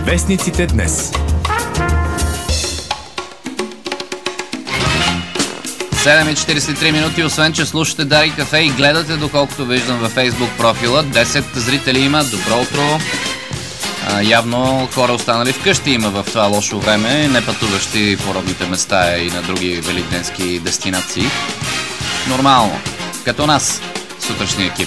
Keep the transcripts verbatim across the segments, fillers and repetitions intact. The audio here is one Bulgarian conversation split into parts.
Вестниците днес. седем и четирийсет и три минути, освен че слушате Дарик Кафе и гледате, доколкото виждам във Facebook профила. десет зрители има. Добро утро. А, явно хора останали вкъщи има в това лошо време, не пътуващи по родните места и на други великденски дестинации. Нормално. Като нас, сутрешния екип.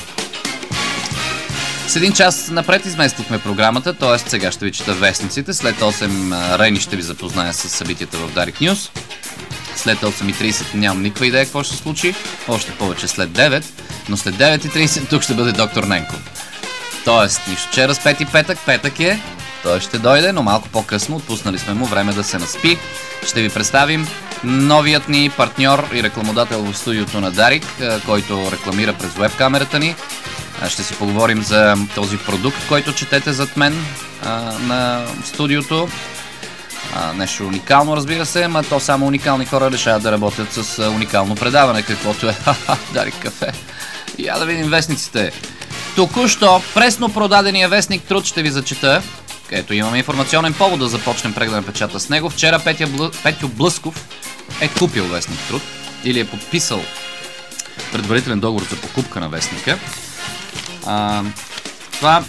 С един час напред изместихме програмата, т.е. сега ще ви чета вестниците. След осем Рени ще ви запозная с събитията в Дарик Нюз. След осем и трийсет нямам никаква идея какво ще се случи. Още повече след девет. Но след девет и трийсет тук ще бъде доктор Ненков. Тоест, нищо че разпети петък. Петък е. Той ще дойде, но малко по-късно. Отпуснали сме му време да се наспи. Ще ви представим новият ни партньор и рекламодател в студиото на Дарик, който рекламира през веб-камерата ни. Ще си поговорим за този продукт, който четете зад мен а, на студиото. А, нещо уникално, разбира се, ма то само уникални хора решават да работят с а, уникално предаване, каквото е Дарик Кафе. Я да видим вестниците. Току-що пресно продадения вестник Труд ще ви зачета, където имаме информационен повод да започнем преглед на печата с него. Вчера Петя Бл... Петю Блъсков е купил вестник Труд или е подписал предварителен договор за покупка на вестника. А, това,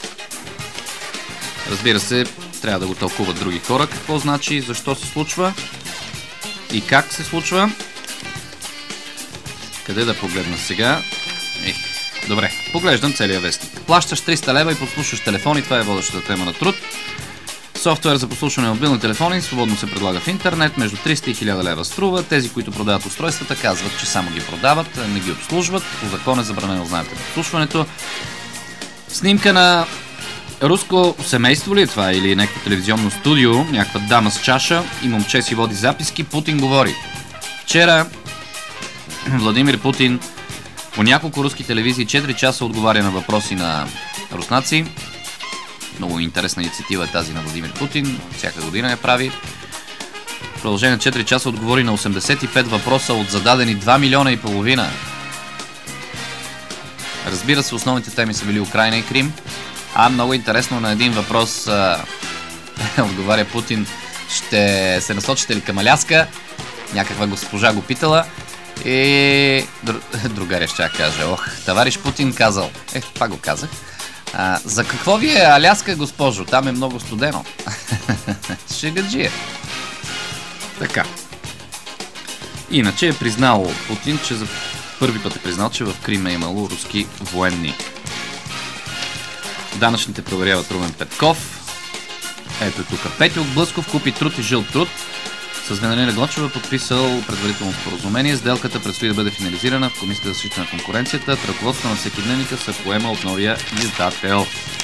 разбира се, трябва да го тълкуват други хора. Какво значи, защо се случва и как се случва. Къде да погледна сега? Ех, добре, поглеждам целия вестник. Плащаш триста лева и подслушваш телефони. Това е водещата тема на Труд. Софтуер за подслушване на мобилни телефони свободно се предлага в интернет. Между триста и хиляда лева струва. Тези, които продават устройствата, казват, че само ги продават, не ги обслужват. По закон е забранено, знаете, подслушването. Снимка на руско семейство ли е това или някакво телевизионно студио, някаква дама с чаша и момче си води записки. Путин говори. Вчера Владимир Путин по няколко руски телевизии четири часа отговаря на въпроси на руснаци. Много интересна инициатива е тази на Владимир Путин. Всяка година я прави. В продължение на четири часа отговори на осемдесет и пет въпроса от зададени два милиона и половина. Разбира се, основните теми са били Украйна и Крим. А много интересно на един въпрос а, отговаря Путин: ще се насочите ли към Аляска? Някаква госпожа го питала и Дру... другаря ще каже: ох, товариш Путин казал. Ех, това го казах. А, за какво ви е Аляска, госпожо? Там е много студено. Шегаджия. Така. Иначе е признал Путин, че за първи път е признал, че в Крим е имало руски военни. Данъчните проверяват Румен Петков. Ето тук Петю Блъсков купи Труд и жил Труд. С Венелина Гончева подписал предварително споразумение. Сделката предстои да бъде финализирана в Комисията за защита на конкуренцията. Ръководството на всекидневника се поема от новия издател.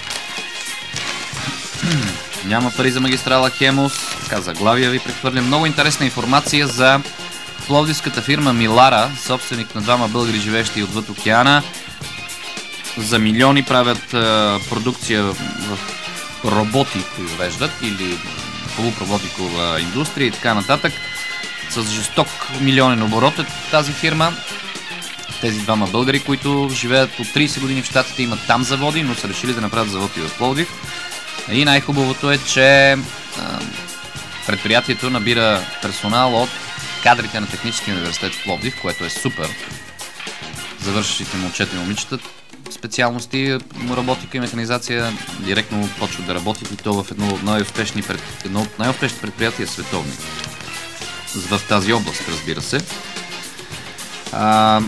Няма пари за магистрала Хемус. Така заглавия ви прехвърля. Много интересна информация за пловдивската фирма Милара, собственик на двама българи, живеещи отвъд океана. За милиони правят а, продукция в роботи, произвеждат, или полупроботикова индустрия и така нататък. С жесток милионен оборот е тази фирма. Тези двама българи, които живеят от трийсет години в Щатите, имат там заводи, но са решили да направят завод и в Пловдив. И най-хубавото е, че а, предприятието набира персонал от кадрите на Техническия университет в Пловдив, което е супер. Завършващите момчета и момичета специалности роботика и механизация директно почват да работят, и то в едно от най-успешни, пред... едно от най-успешни предприятия световни в тази област, разбира се. А...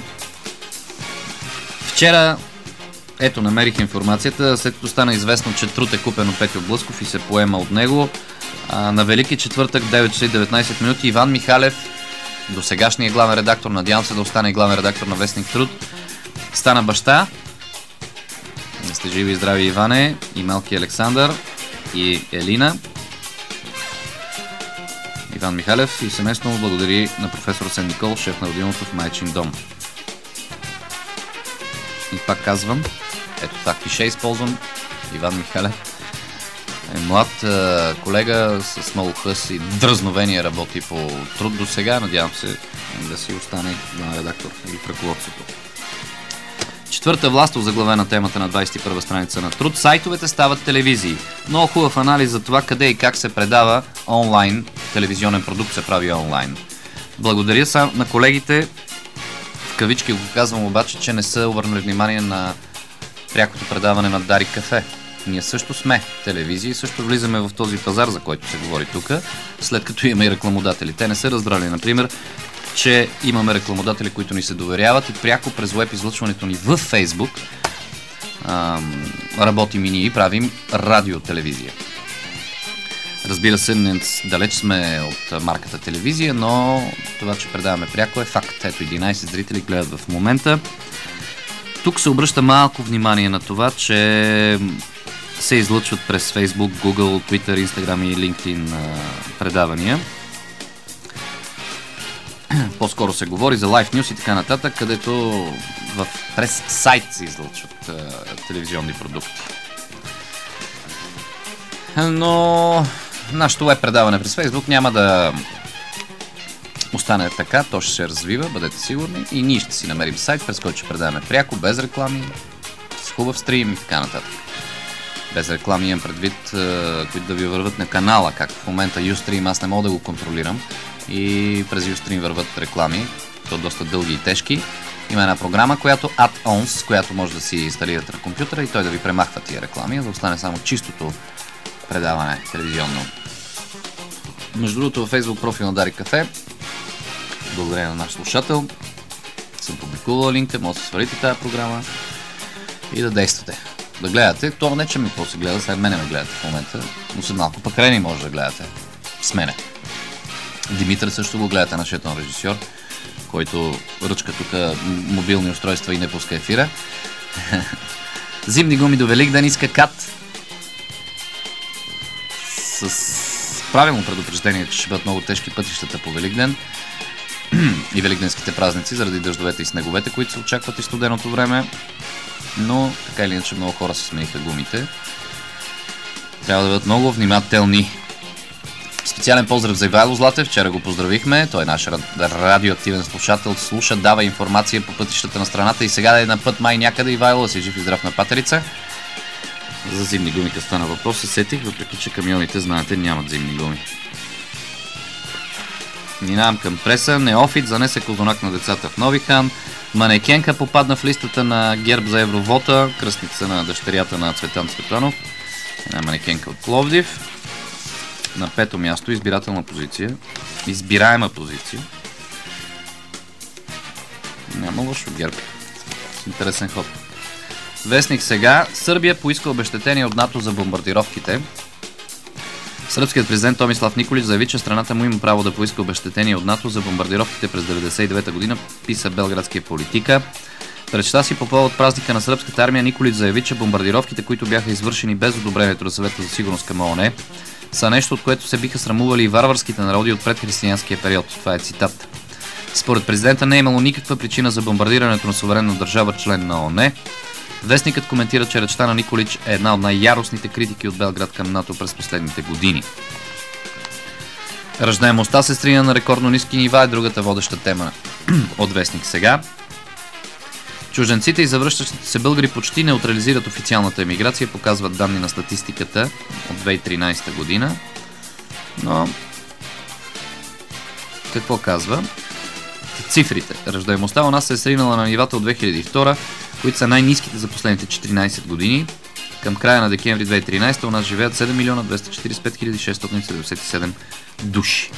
Вчера ето намерих информацията, след като стана известно, че Труд е купен от Петю Блъсков и се поема от него. А, на Велики четвъртък, девет часа и деветнайсет минути, Иван Михалев, досегашният главен редактор, надявам се да остане главен редактор на вестник Труд, стана баща. Не сте живи и здрави, Иване, и малки Александър, и Елина. Иван Михалев и семейство му благодари на професор Сен Никол, шеф на родилното в майчин дом. И пак казвам, ето так пише, използвам. Иван Михалев е млад е, колега с много хъс и дръзновение, работи по Труд до сега. Надявам се да си остане главен редактор или в ръководството. Четвърта власт, озаглавена темата на двадесет и първа страница на Труд. Сайтовете стават телевизии. Много хубав анализ за това къде и как се предава онлайн. Телевизионен продукт се прави онлайн. Благодаря са на колегите. В кавички го казвам обаче, че не са обърнали внимание на прякото предаване на Дарик Кафе. Ние също сме телевизии, също влизаме в този пазар, за който се говори тук, след като имаме и рекламодатели. Те не са разбрали, например, че имаме рекламодатели, които ни се доверяват и пряко през веб излъчването ни в Фейсбук ам, работим и ние и правим радиотелевизия. Разбира се, не, далеч сме от марката телевизия, но това, че предаваме пряко е факт. Ето единадесет зрители гледат в момента. Тук се обръща малко внимание на това, че се излъчват през Facebook, Google, Twitter, Instagram и LinkedIn предавания. По-скоро се говори за Live News и така нататък, където в, през сайт се излъчват а, телевизионни продукти. Но нашето веб предаване през Facebook няма да остане така, то ще се развива, бъдете сигурни, и ние ще си намерим сайт, през който ще предаваме пряко, без реклами, с хубав стрим и така нататък. Без реклами имам предвид, които да ви върват на канала, както в момента Ustream, аз не мога да го контролирам и през Ustream върват реклами, то доста дълги и тежки. Има една програма, която Add-ons, която може да си инсталирате на компютъра и той да ви премахва тия реклами, за да остане само чистото предаване телевизионно. Между другото, във Facebook профил на Дарик Кафе, благодарение на наш слушател, съм публикувал линка, може да свалите тази програма и да действате. Да гледате, това не че ми какво се гледа, след мене ме гледате в момента, но след малко пък Рени може да гледате с мене. Димитър също го гледате, нашият режисьор, който ръчка тук мобилни устройства и не пуска ефира. Зимни гуми до Великден иска Кат. С правилно предупреждение, че ще бъдат много тежки пътищата по Великден и великденските празници, заради дъждовете и снеговете, които се очакват и студеното време. Но така или иначе много хора се смениха гумите. Трябва да бъдат много внимателни. Специален поздрав за Ивайло Златев, вчера го поздравихме. Той е наш радиоактивен слушател, слуша, дава информация по пътищата на страната и сега да е на път май някъде. Ивайло, да си жив и здрав на патерица. За зимни гуми стана въпрос, се сетих, въпреки че камионите, знаете, нямат зимни гуми. Минавам към преса. Неофит занесе козунак на децата в Нови хан. Манекенка попадна в листата на ГЕРБ за Евровота, кръстница на дъщерята на Цветан Цветанов. Една манекенка от Пловдив. На пето място избирателна позиция. Избираема позиция. Няма лошо ГЕРБ. С интересен ход. Вестник сега. Сърбия поиска обезщетение от НАТО за бомбардировките. Сръбският президент Томислав Николич заяви, че страната му има право да поиска обезщетение от НАТО за бомбардировките през деветдесет и девета година, писа Белградския Политика. В речта си по повод празника на сръбската армия Николич заяви, че бомбардировките, които бяха извършени без одобрението на Съвета за сигурност към ООН, са нещо, от което се биха срамували и варварските народи от предхристиянския период. Това е цитат. Според президента не е имало никаква причина за бомбардирането на суверенна държава, член на ООН. Вестникът коментира, че речта на Николич е една от най-яростните критики от Белград към НАТО през последните години. Раждаемостта се стрина на рекордно ниски нива е другата водеща тема от Вестник сега. Чужденците и завръщащите се българи почти неутрализират официалната емиграция, показват данни на статистиката от две хиляди и тринадесета година. Но какво казва? Цифрите. Раждаемостта у нас се е сринала на нивата от две хиляди и втора, които са най-ниските за последните четиринадесет години. Към края на декември две хиляди и тринадесета у нас живеят седем милиона двеста четиридесет и пет хиляди шестстотин седемдесет и седем души.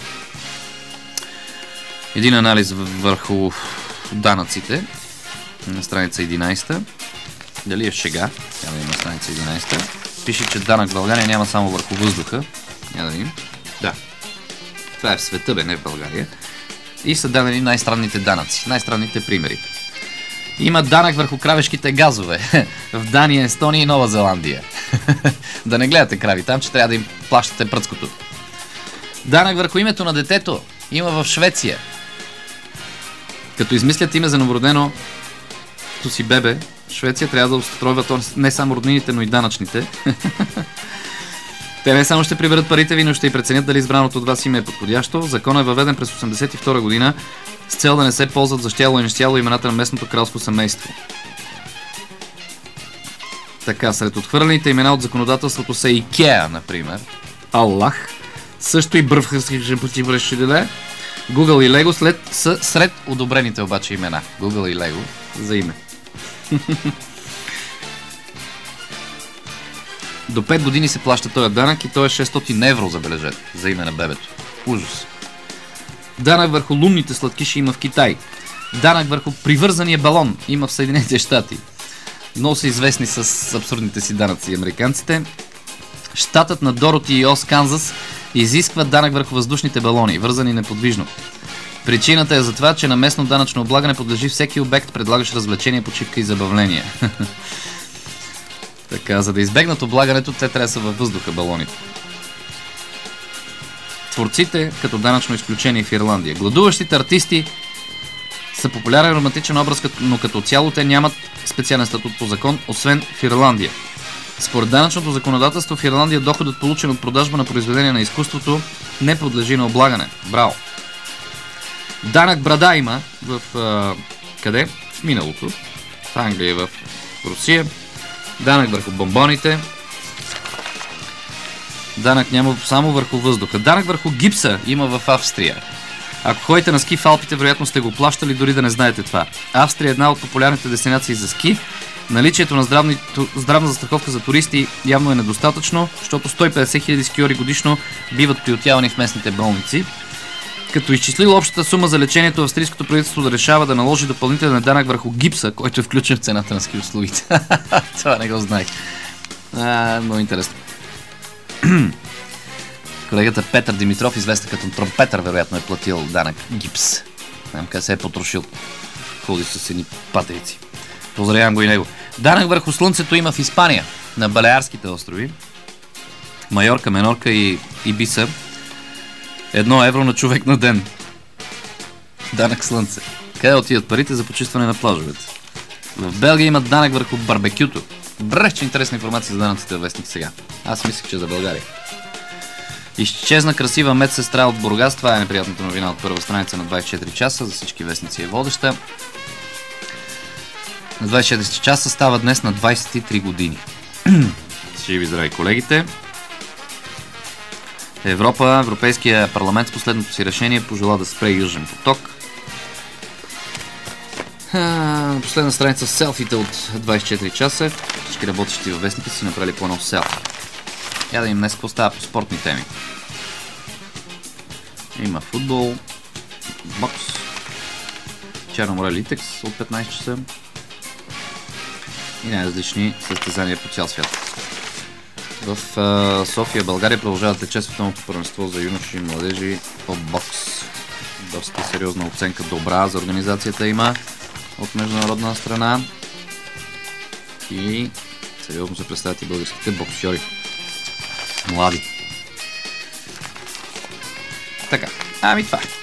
Един анализ върху данъците на страница единадесета. Дали е шега? Няма да има страница единадесета. Пише, че данък в България няма само върху въздуха. Няма да видим. Да. Това е в света, бе, не в България. И са дадени най-странните данъци, най-странните примери. Има данък върху кравешките газове в Дания, Естония и Нова Зеландия. Да не гледате крави там, че трябва да им плащате пръцкото. Данък върху името на детето има в Швеция. Като измислят име за новородено то си бебе, Швеция трябва да устройват не само роднините, но и данъчните. Те не само ще приберат парите ви, но ще и преценят дали избраното от вас име е подходящо. Законът е въведен през осемдесет и втора година с цел да не се ползват за щяло и нещяло имената на местното кралско семейство. Така, сред отхвърлените имена от законодателството са Икеа, например. Аллах. Също и Бървхърски Шиделе. Google и Lego след, са сред одобрените обаче имена. Google и Lego за име. До пет години се плаща този данък и той е шестстотин евро, забележете, за име на бебето. Ужас. Данък върху лунните сладкиши има в Китай. Данък върху привързания балон има в Съединените щати. Много са известни с абсурдните си данъци американците. Щатът на Дороти и Ос, Канзас, изисква данък върху въздушните балони, вързани неподвижно. Причината е за това, че на местно данъчно облагане подлежи всеки обект, предлагащ развлечение, почивка и забавление. Така, за да избегнат облагането, те трябва да са във въздуха балоните. Творците като данъчно изключение в Ирландия. Гладуващите артисти са популярен романтичен образ, но като цяло те нямат специален статут по закон, освен в Ирландия. Според данъчното законодателство в Ирландия доходът, получен от продажба на произведения на изкуството, не подлежи на облагане. Браво! Данък брада има в... А, къде? В миналото. В Англия и в Русия. Данък върху бомбоните. Данък няма само върху въздуха. Данък върху гипса има в Австрия. Ако ходите на ски в Алпите, вероятно сте го плащали, дори да не знаете това. Австрия е една от популярните дестинации за ски. Наличието на здравни, здравна застраховка за туристи явно е недостатъчно, защото сто и петдесет хиляди скиори годишно биват приютявани в местните болници. Като изчислило общата сума за лечението, австрийското правителство да решава да наложи допълнителен данък върху гипса, който е включен в цената на ски услугите. Това не го знаех. А, много интересно. Колегата Петър Димитров, известен като тромпетър, вероятно е платил данък гипс. Не знам къде се е потрошил. Ходи с едни патерици. Поздравявам го и него. Данък върху слънцето има в Испания, на Балеарските острови. Майорка, Менорка и Ибиса. Едно евро на човек на ден. Данък слънце. Къде отиват парите за почистване на плажовете? В Белгия имат данък върху барбекюто. Брех, че интересна информация за данъците във вестник сега. Аз мислех, че за България. Изчезна красива медсестра от Бургас. Това е неприятната новина от първа страница на двадесет и четири часа. За всички вестници е водеща. На двадесет и четири часа става днес на двадесет и три години. Живи здрави колегите. Европа, Европейския парламент с последното си решение пожела да спре Южен поток. На последна страница селфите от двадесет и четири часа. Всички работещи във вестника си направили по едно селфи. Я да им днес какво става по спортни теми. Има футбол, бокс, Черно море Литекс от петнадесет часа и най-различни състезания по цял свят. В а, София, България продължава тече световното първенство за юноши и младежи по бокс. Доста сериозна оценка, добра за организацията има от международна страна и сериозно се представят и българските боксьори. Млади. Така, ами това е.